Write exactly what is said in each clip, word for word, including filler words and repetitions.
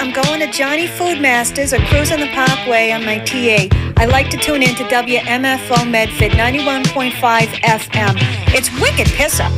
I'm going to Johnny Food Masters or cruising the Parkway on my T A. I like to tune in to W M F O Medford ninety-one point five F M. It's wicked piss up.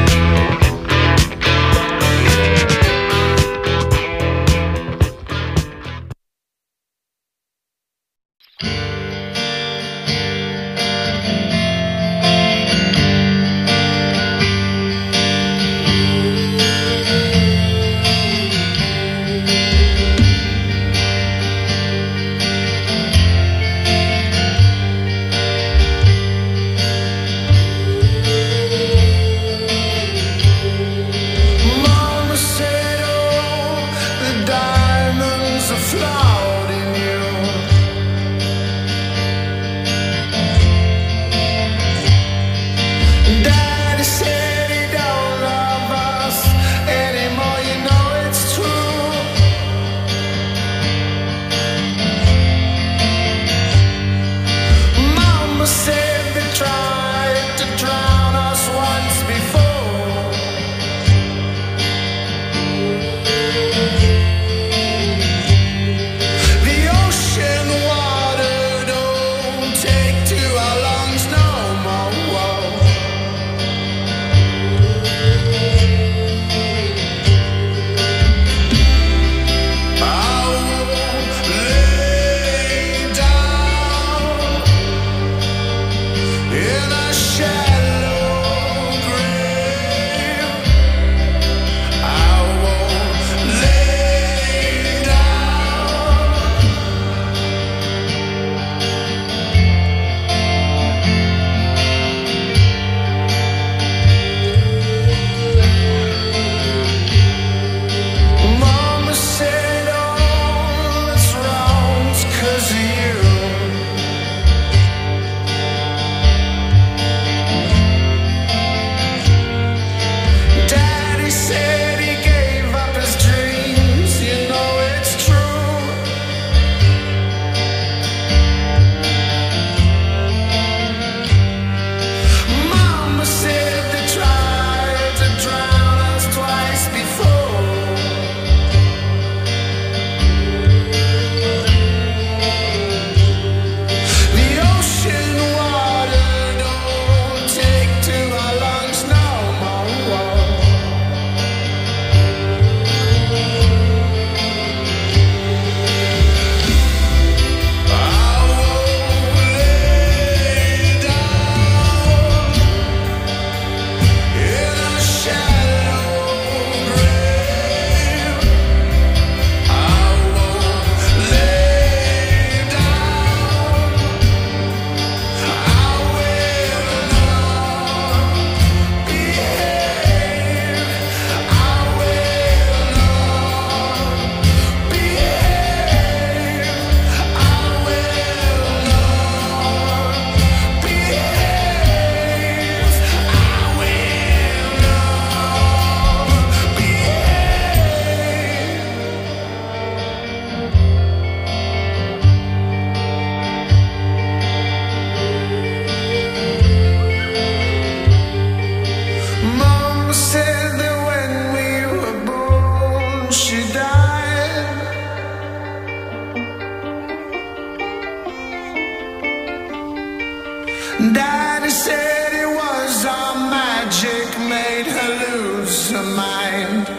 Daddy said it was our magic made her lose her mind.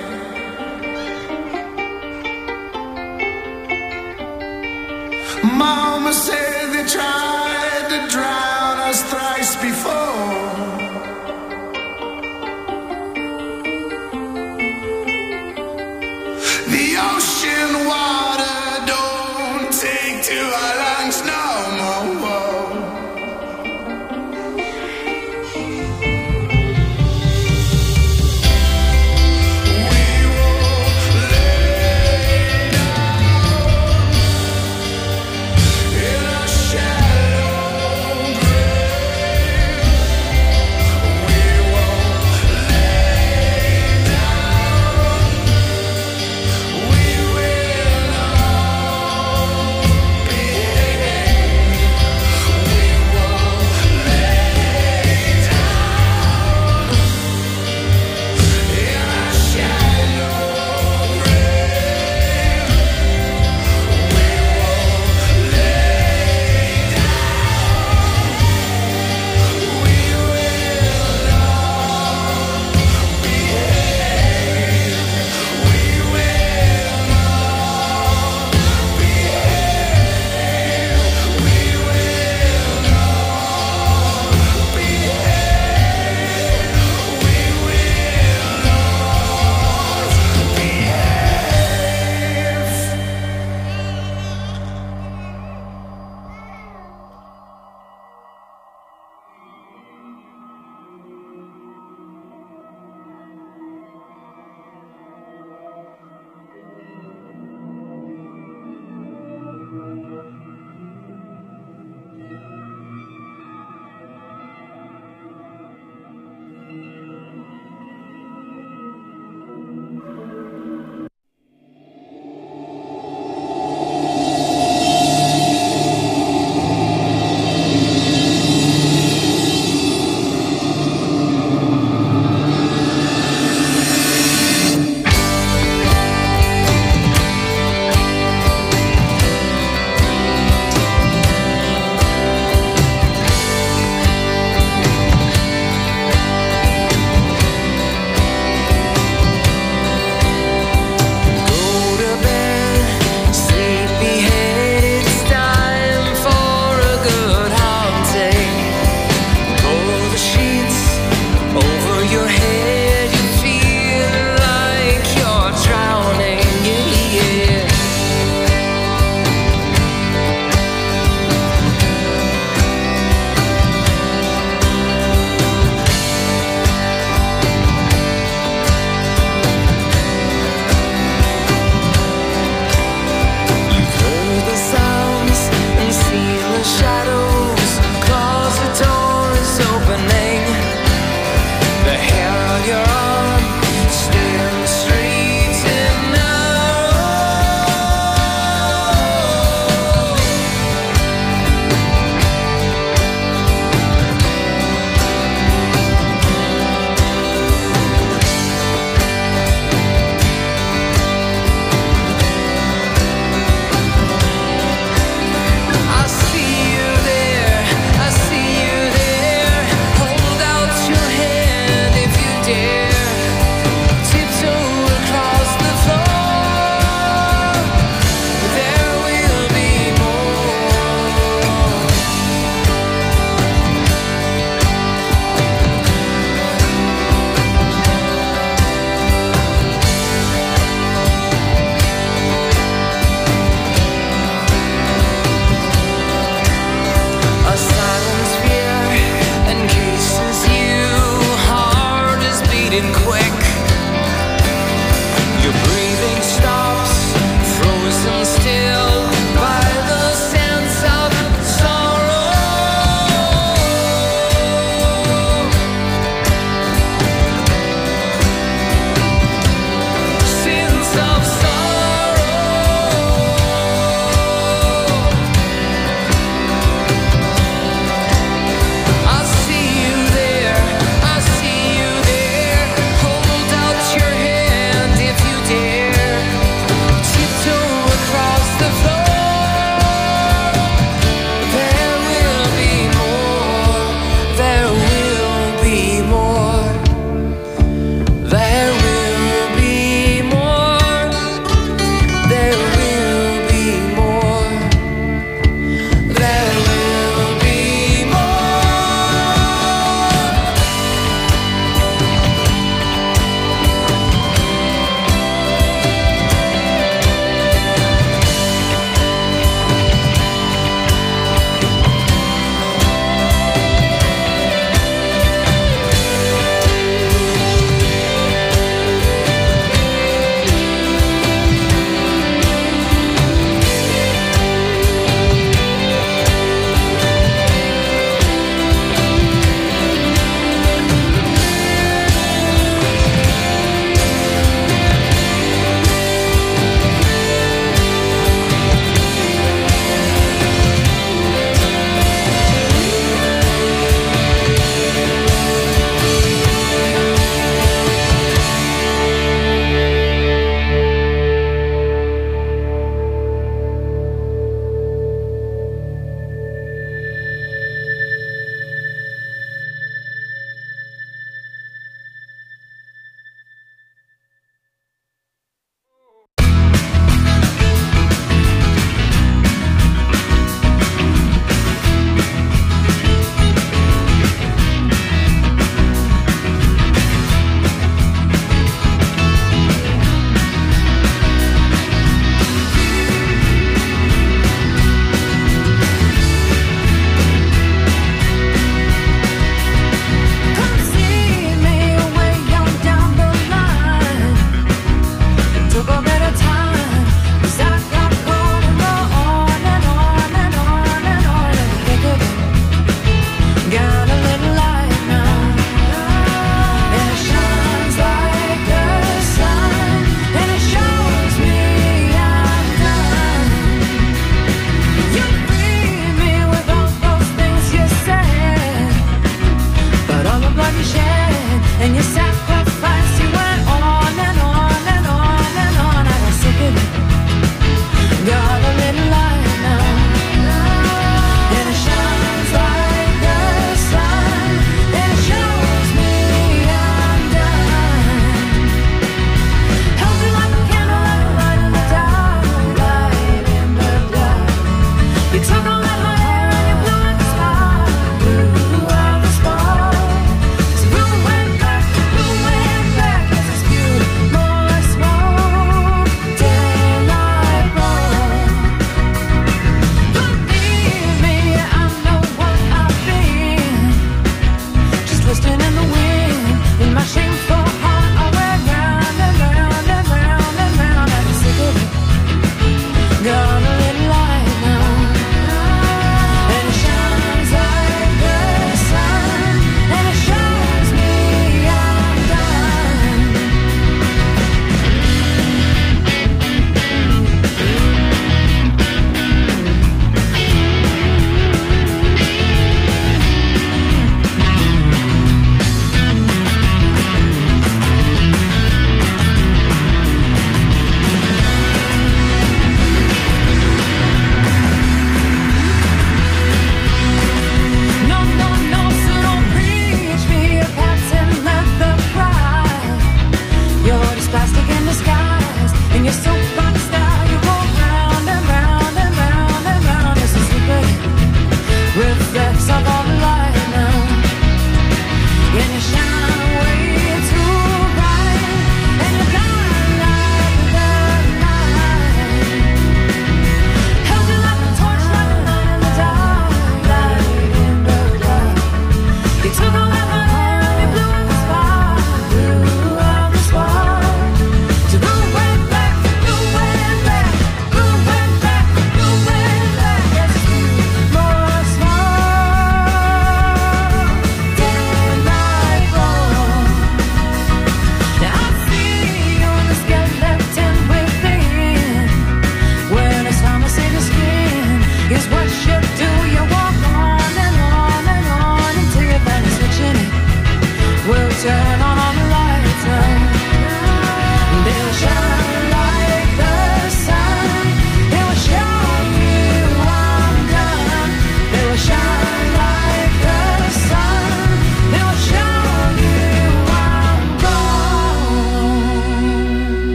Mama said they tried to drown us thrice before. The ocean water don't take to our lungs no more. We will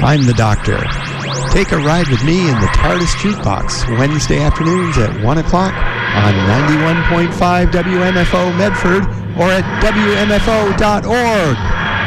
I'm the Doctor. Take a ride with me in the TARDIS Jukebox Wednesday afternoons at one o'clock on ninety-one point five W M F O Medford or at W M F O dot org.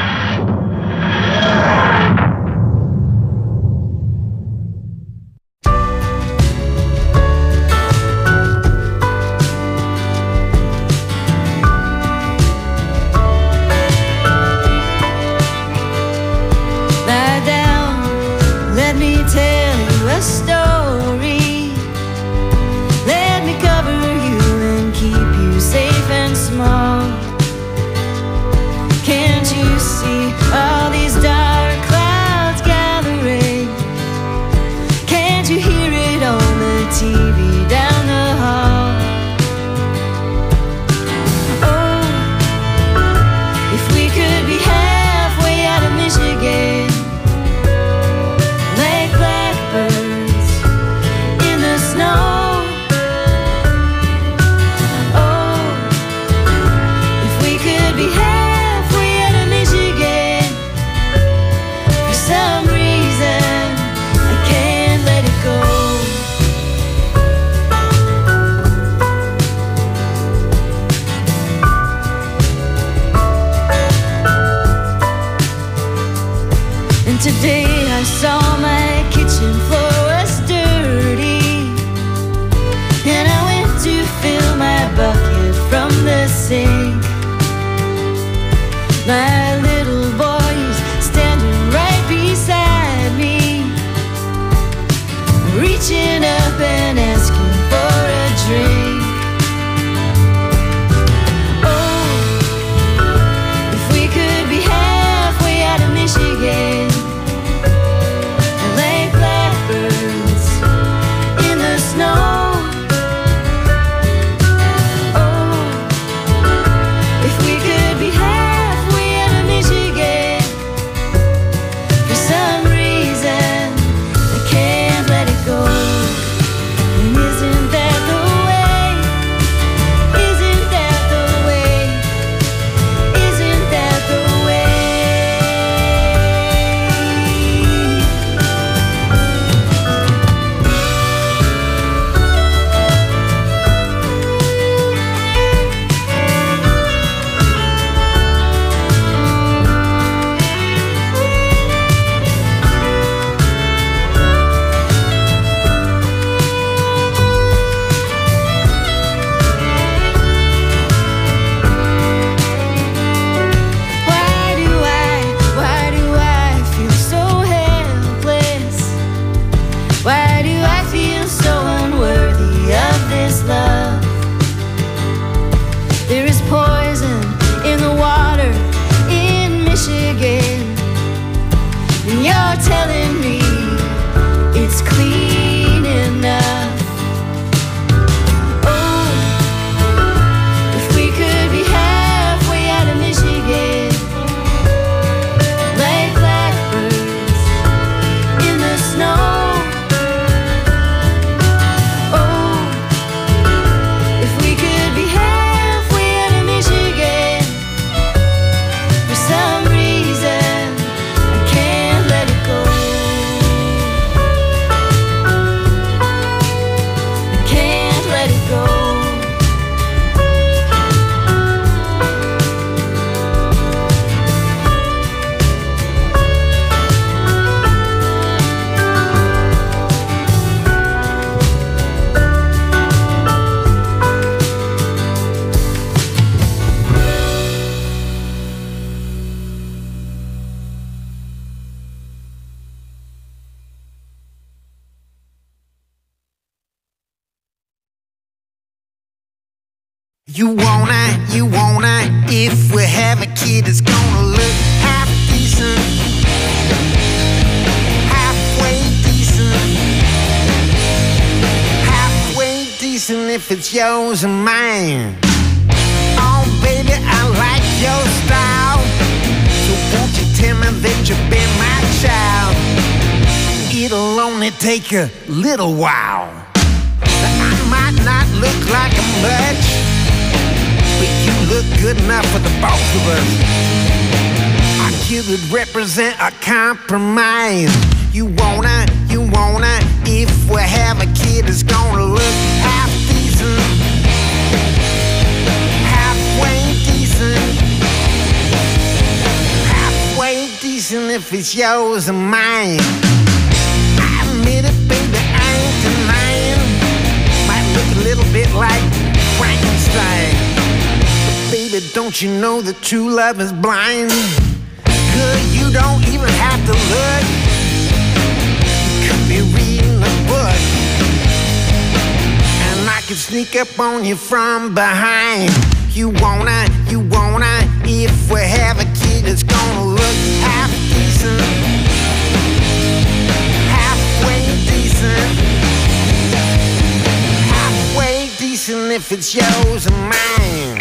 You wanna, you wanna, if we have a kid, it's gonna look half decent, halfway decent, halfway decent if it's yours and mine. Oh baby, I like your style, so won't you tell me that you'll be my child? It'll only take a little while. I might not look like a much, but you look good enough for the both of us. I you would represent a compromise. You wanna, you wanna, if we have a kid that's gonna look half decent, halfway decent, halfway decent if it's yours and mine. I admit it, baby, I ain't denying. Might look a little bit like Frankenstein, but baby, don't you know that true love is blind? Good, you don't even have to look. You could be reading a book, and I could sneak up on you from behind. You wanna, you wanna, if we have a kid that's gonna look half decent, halfway decent, halfway decent if it's yours and mine.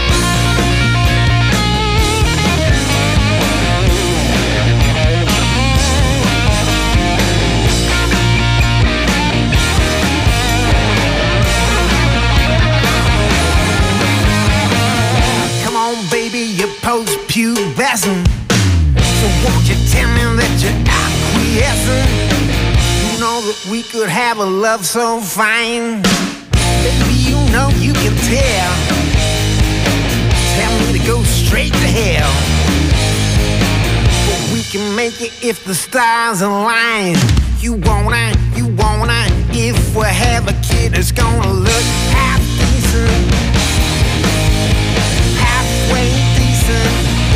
Baby, you're post-pubescent, so won't you tell me that you're acquiescent? You know that we could have a love so fine. Baby, you know you can tell. Tell me to go straight to hell, but we can make it if the stars align. You wanna, you wanna, if we have a kid that's gonna look half decent, halfway decent,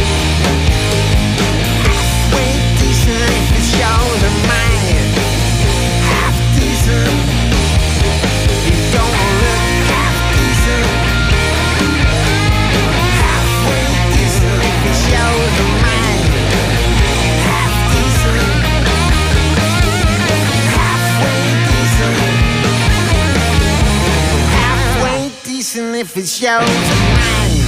halfway decent if it's yours and mine. Half decent, you're gonna look half decent, halfway decent if it's yours and mine. Half decent, halfway decent, halfway decent if it's yours and mine.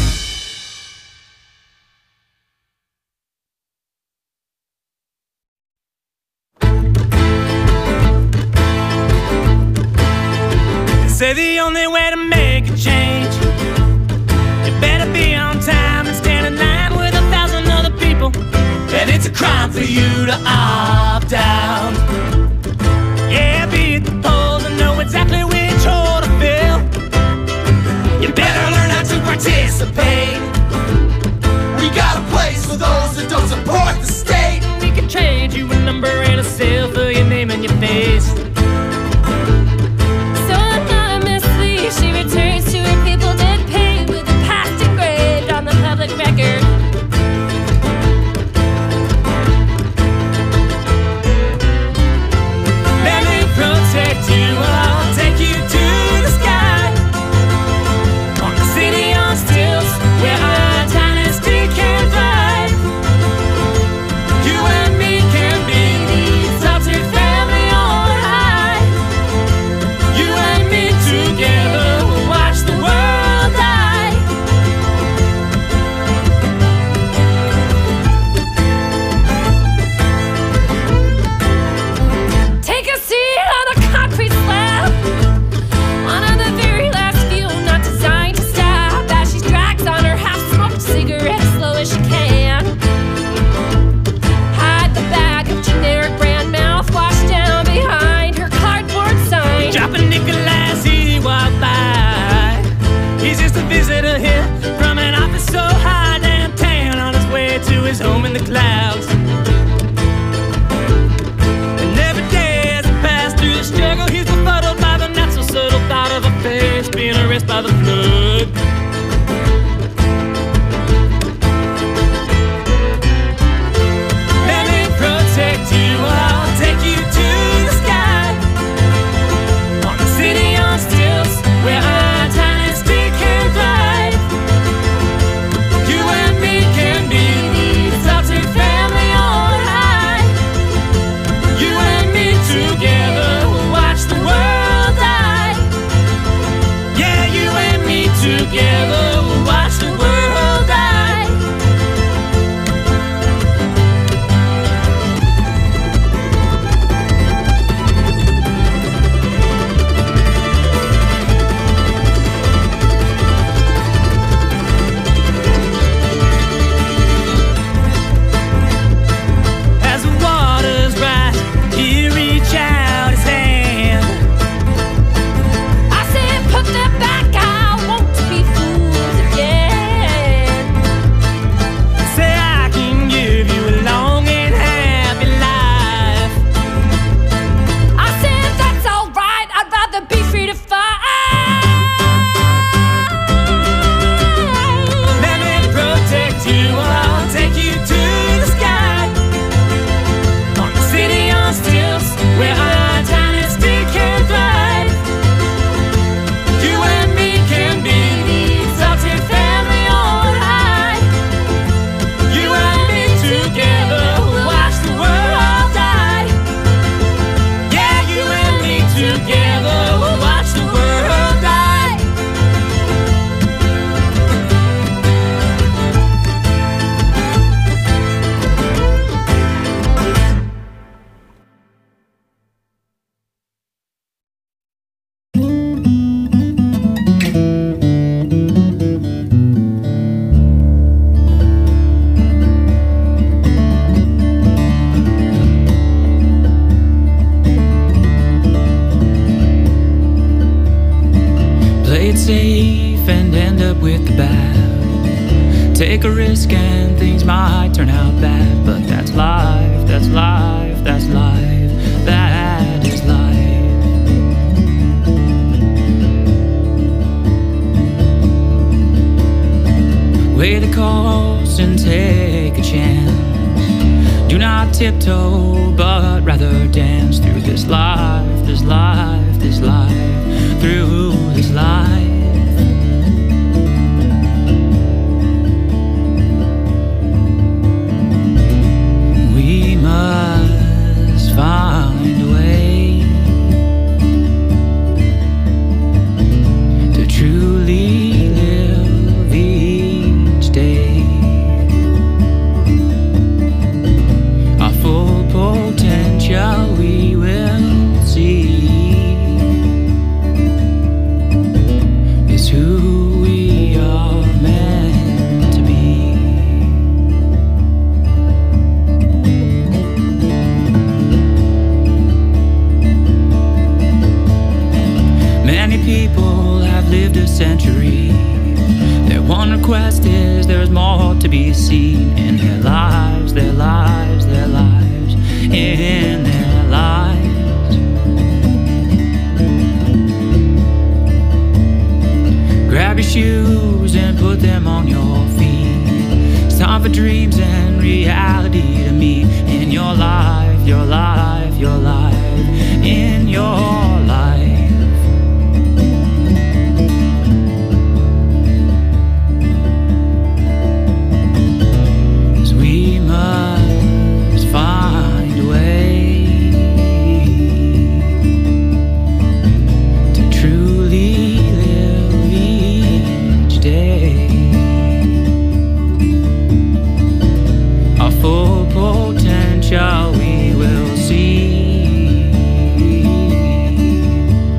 Say the only way to make a change, you better be on time and stand in line with a thousand other people. And it's a crime for you to opt out. Yeah, be at the polls and know exactly which hole to fill. You better learn how to participate. We got a place for those that don't support the state. We can trade you a number and a seal for your name and your face. She returns to her people dead paid with the past engraved on the public record. Let me protect you, I'll take you to the sky. On the city on stilts, where our dynasty can thrive. You and me can be the adopted family on high. You and me together. Visitor here from an office so high downtown, on his way to his home in the clouds. And every day as he passed through the struggle, he's befuddled by the not so subtle thought of a face being erased by the flood. Let me protect you, I'll take you to the sky. On the city on stilts, where our dynasty can thrive. You and me can be the adopted family. safe and end up with the bad. Take a risk and things might turn out bad, but that's life, that's life, that's life, that is life. Weigh the cost and take a chance. Do not tiptoe, but rather dance through this life, this life, this life, through this life. We must find a way to truly live each day. Our full potential we will see is who we are meant to be. Many people have lived a century. Their one request is there's more to be seen in their lives, their lives, their lives, in their lives. Grab your shoes and put them on your feet. It's time for dreams and reality to meet in your life, your life, your life, in your life. We must find a way to truly live each day. Our full potential we will see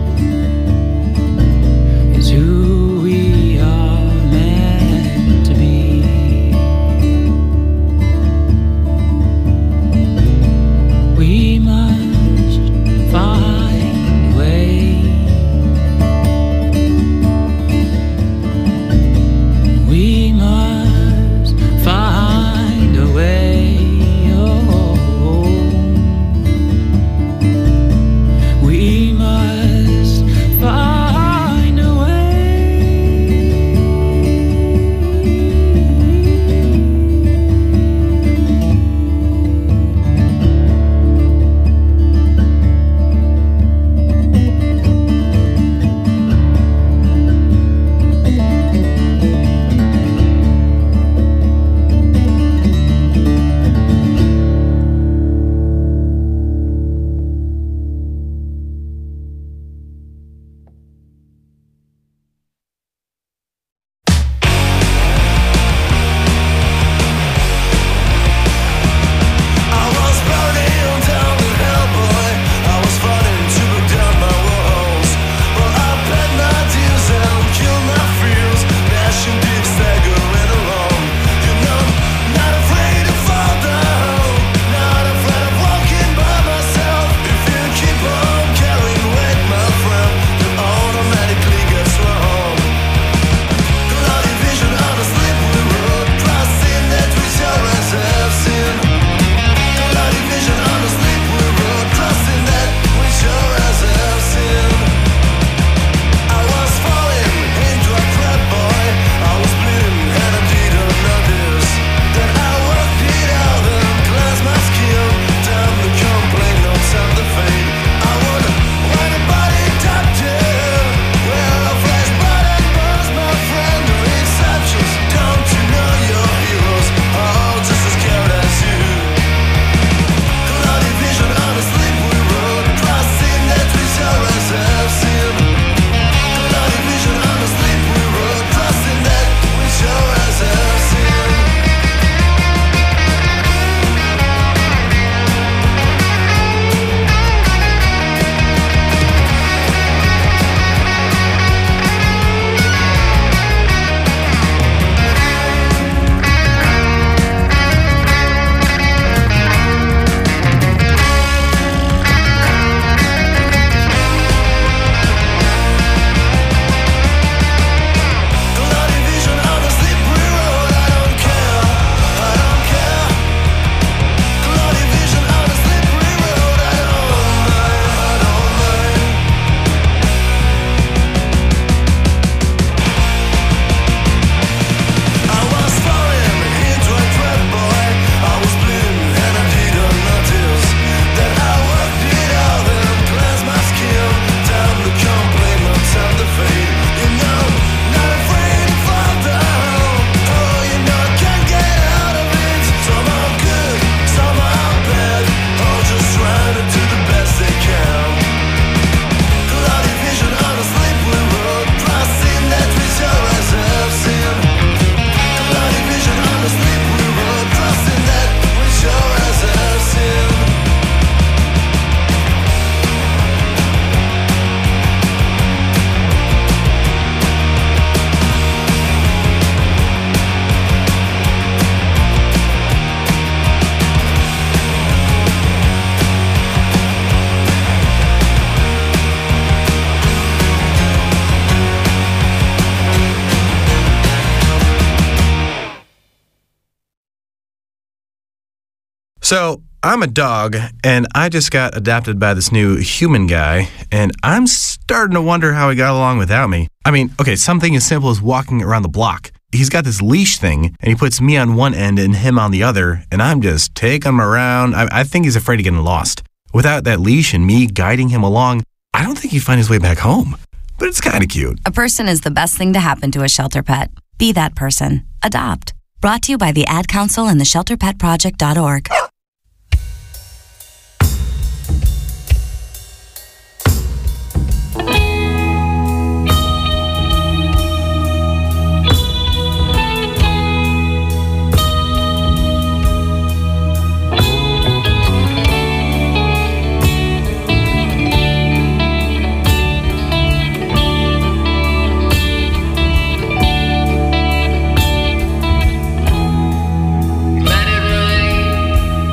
So, I'm a dog, and I just got adopted by this new human guy, and I'm starting to wonder how he got along without me. I mean, okay, something as simple as walking around the block. He's got this leash thing, and he puts me on one end and him on the other, and I'm just taking him around. I, I think he's afraid of getting lost. Without that leash and me guiding him along, I don't think he'd find his way back home. But it's kind of cute. A person is the best thing to happen to a shelter pet. Be that person. Adopt. Brought to you by the Ad Council and the shelter pet project dot org. Let it rain.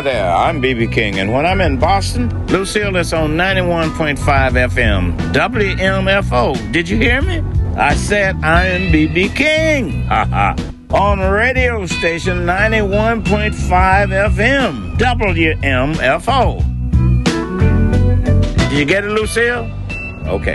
Hi there, I'm B B King, and when I'm in Boston, Lucille is on ninety-one point five F M, W M F O. Did you hear me? I said I'm B B King. Ha ha. On radio station ninety-one point five F M, W M F O. Did you get it, Lucille? Okay.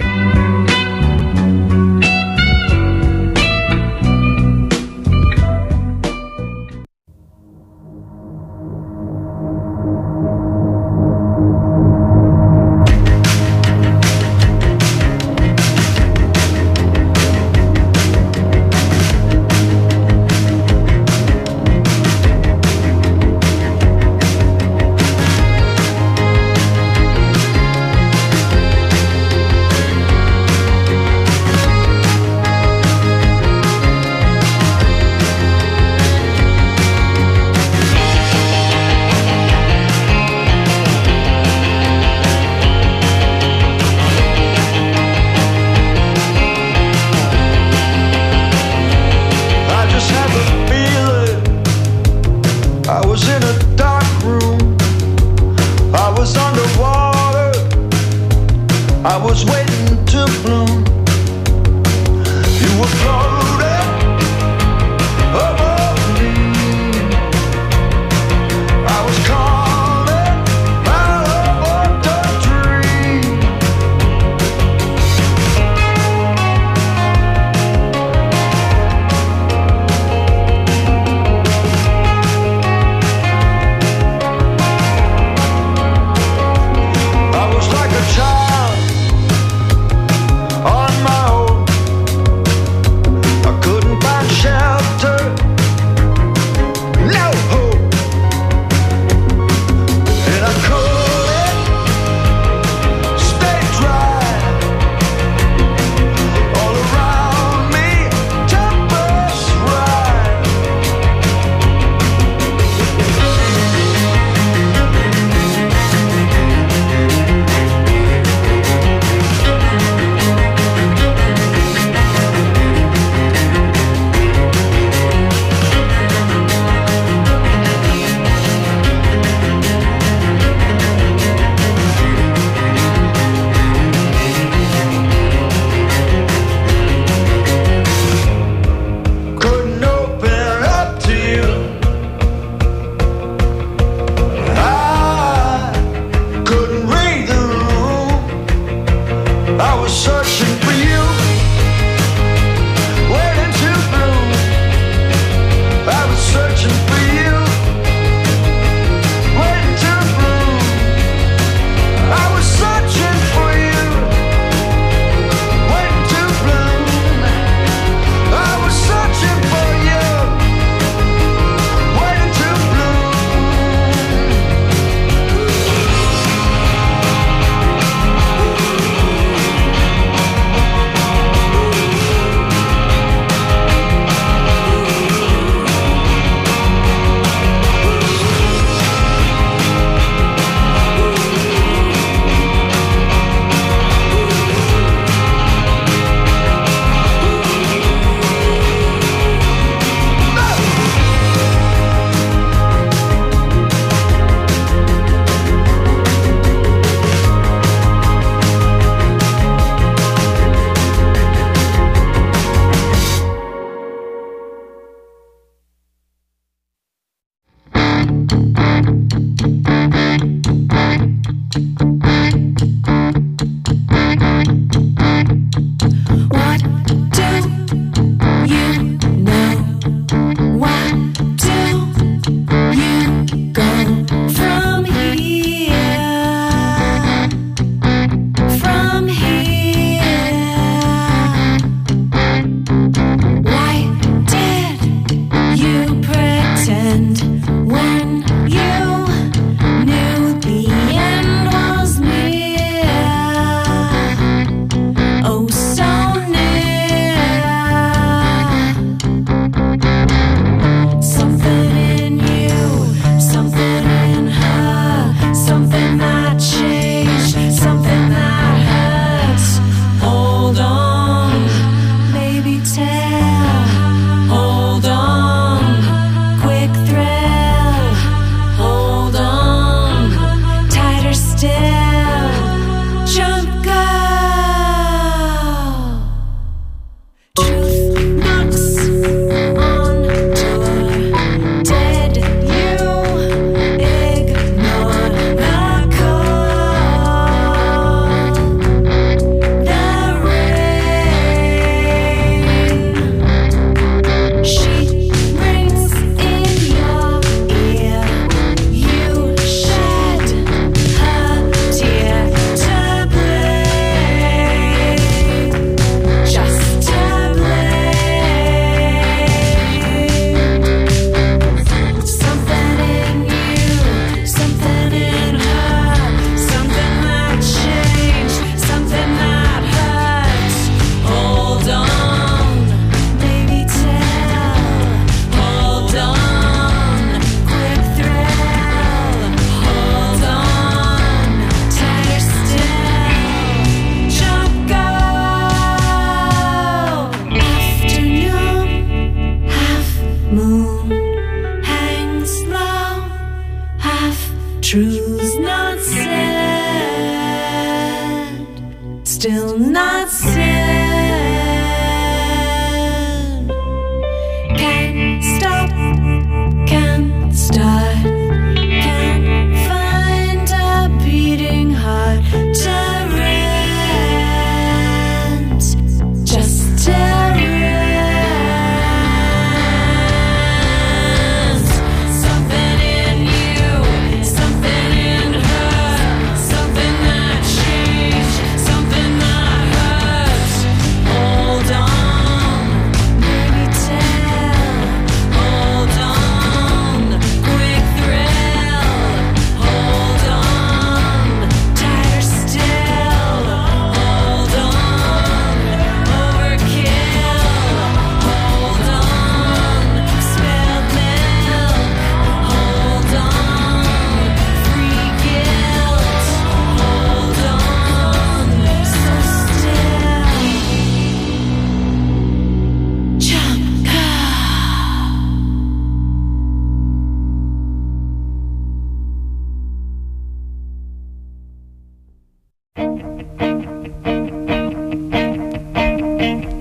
Bye.